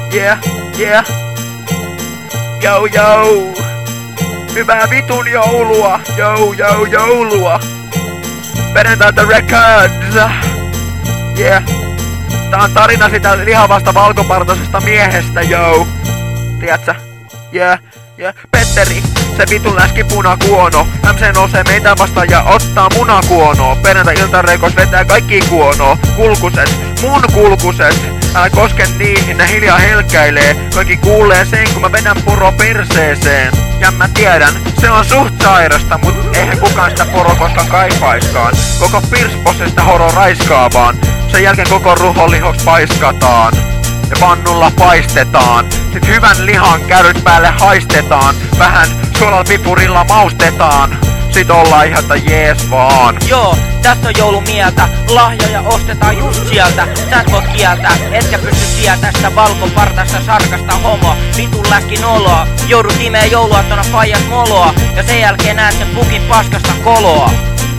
Yeah, yeah. Jou jou. Hyvää vitun joulua. Jou jou joulua. Perjantaita Records. Yeah. Tää on tarina sitä lihavasta valkopartaisesta miehestä, jou. Tiedätkö? Yeah, yeah. Petteri, se vitun läski punakuono. MC nousee meitä vastaan ja ottaa munakuonoa. Perjantai-iltareikos vetää kaikki kuonoa. Kulkuset, mun kulkuset. Älä koske niihin, ne hiljaa helkäilee. Kaikki kuulee sen, kun mä vedän poro perseeseen. Ja mä tiedän, se on suht sairasta, mut eihän kukaan sitä poro koskaan kaipaiskaan. Koko pirsposesta horo raiskaa vaan. Sen jälkeen koko ruholihoks paiskataan. Ja pannulla paistetaan. Sit hyvän lihan kärryt päälle haistetaan. Vähän suolapipurilla maustetaan. Sit ollaan ihan jees vaan. Joo, tästä on joulumieltä. Lahjoja ostetaan just sieltä. Sä et voi kieltä, etkä pysty sieltä sitä valkopartaista sarkasta homoa. Vitun läskin oloa. Joudut imee jouluaattona faijas moloa. Ja sen jälkeen näet sen pukin paskasta koloa.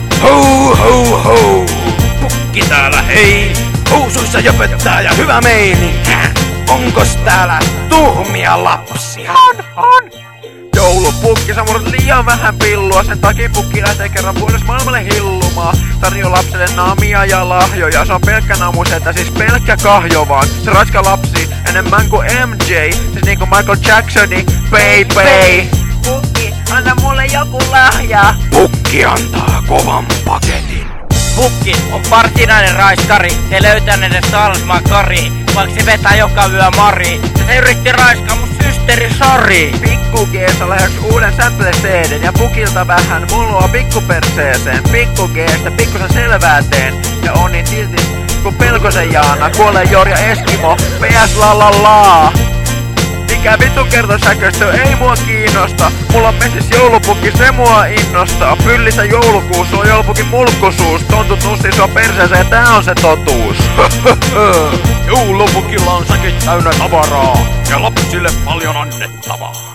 Ho ho ho! Pukki täällä hei! Housuissa jöpöttää ja hyvä meininki! Onkos täällä tuhmia lapsia? On! Joulupukki, sä murrat liian vähän pillua. Sen takia pukki lähtee kerran vuodessa maailmalle hillumaan. Tarjoaa lapselle namia ja lahjoja. Se on pelkkä namusetä, siis pelkkä kahjo vaan. Se raiska lapsi enemmän kuin MJ. Siis niinku Michael Jacksoni, baby. Pukki, anna mulle joku lahja. Pukki antaa kovan paketin. Pukki on varsinainen raiskari. Se ei löytänyt edes Salsmaan kari. Vaikka se vetää joka yö mari. Se yritti raiskaa mun systeri Sari. Pikku G-ssä lähdöks uuden sample-CDn. Ja pukilta vähän mullua pikkuperseeseen. Pikku G-stä pikkusen selvää teen. Ja on niin tiltis kun Pelkosen Jaana. Kuolee Jorja Eskimo, PS la la la. Mikä vittu kertosäköistö ei mua kiinnosta. Mulla on messis joulupukki, se mua innostaa. Pyllissä joulukuussa on joulupukin mulkkusuus. Tontut nussi sua perseeseen, tää on se totuus. Joulupukilla on säkit täynnä tavaraa. Ja lapsille paljon annettavaa.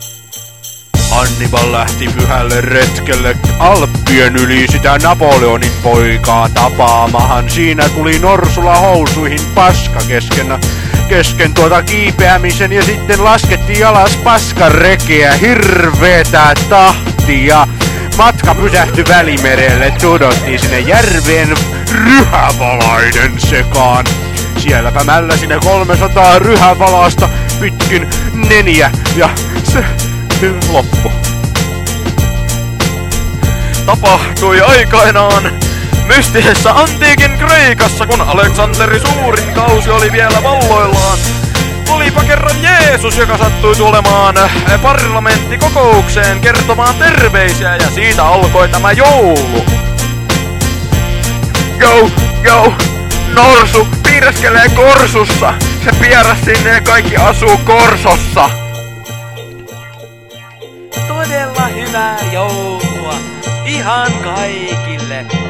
Hannibal lähti pyhälle retkelle Alppien yli sitä Napoleonin poikaa tapaamahan. Siinä tuli Norsula housuihin paska kesken kiipeämisen ja sitten laskettiin alas paskarekeä hirveetä tahtia. Matka pysähtyi Välimerelle, tudottiin sinne järveen ryhävalaiden sekaan. Sielläpä mällä sinne 300 ryhävalasta pitkin neniä ja se loppu. Tapahtui aikainaan mystisessä antiikin Kreikassa, kun Aleksanteri suurin kausi oli vielä valloillaan. Olipa kerran Jeesus, joka sattui tulemaan parlamenttikokoukseen kertomaan terveisiä, ja siitä alkoi tämä joulu. Jou, norsu piireskelee korsussa. Se pieras sinne ja kaikki asuu korsossa. Todella hyvää joulua ihan kaikille.